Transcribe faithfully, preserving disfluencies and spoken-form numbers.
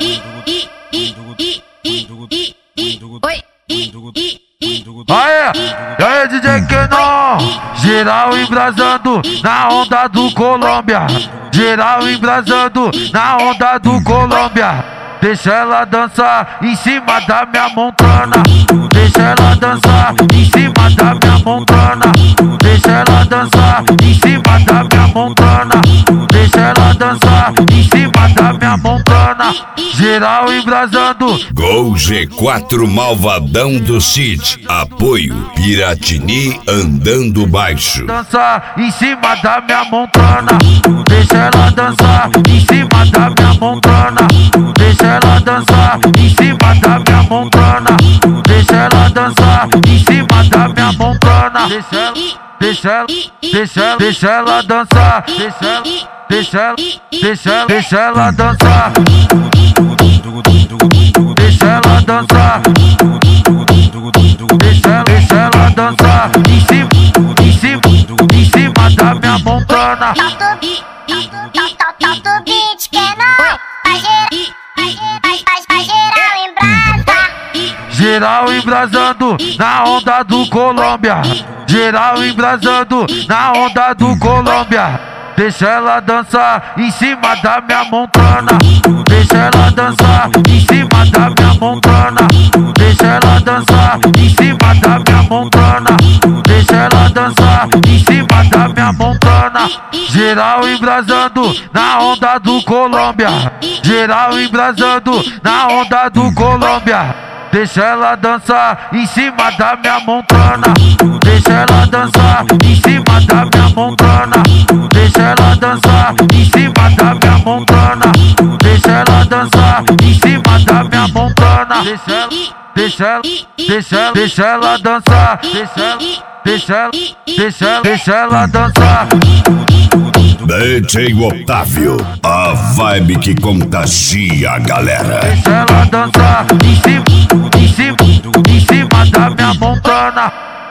Aê, e aí D J Kenon, geral embrasando na onda do Colômbia, geral embrasando na onda do Colômbia. Deixa ela dançar em cima da minha montana, deixa ela dançar em cima da minha montana, deixa ela dançar em cima da minha montana, deixa ela dançar em cima da minha montana. Geral embrasando. Gol G quatro Malvadão do Cid. Apoio Piratini andando baixo. Dançar em cima da minha montana, deixa ela dançar em cima da minha montana, deixa ela dançar em cima da minha montana, deixa ela dançar em cima da minha montana. Deixa ela, deixa ela, deixa ela, deixa ela dançar, deixa ela, deixa ela, deixa ela, deixa ela dançar, deixa ela dançar, deixa ela, deixa ela dançar em cima, em cima, em cima da minha montana. Solta o beat, Kenon, faz geral embrasa. Geral embrasando na onda do Colômbia, geral embrasando na onda do Colômbia. Deixa ela dançar em cima da minha montana, deixa ela dançar em cima da minha montana, deixa ela dançar em cima da minha montana, deixa ela dançar em cima da minha montana. Geral embrasando na onda do Colômbia, geral embrasando na onda do Colômbia. Deixa ela dançar em cima da minha montana, deixa ela dançar em cima da minha montana, deixa ela dançar em cima da minha montana, deixa ela dançar em cima da minha montana. Deixa ela, deixa ela, deixa ela, deixa ela dançar, deixa ela, deixa ela, deixa ela, deixa ela dançar. D J Otávio, a vibe que contagia a galera. Deixa ela dançar em cima, em cima, em cima da minha montana.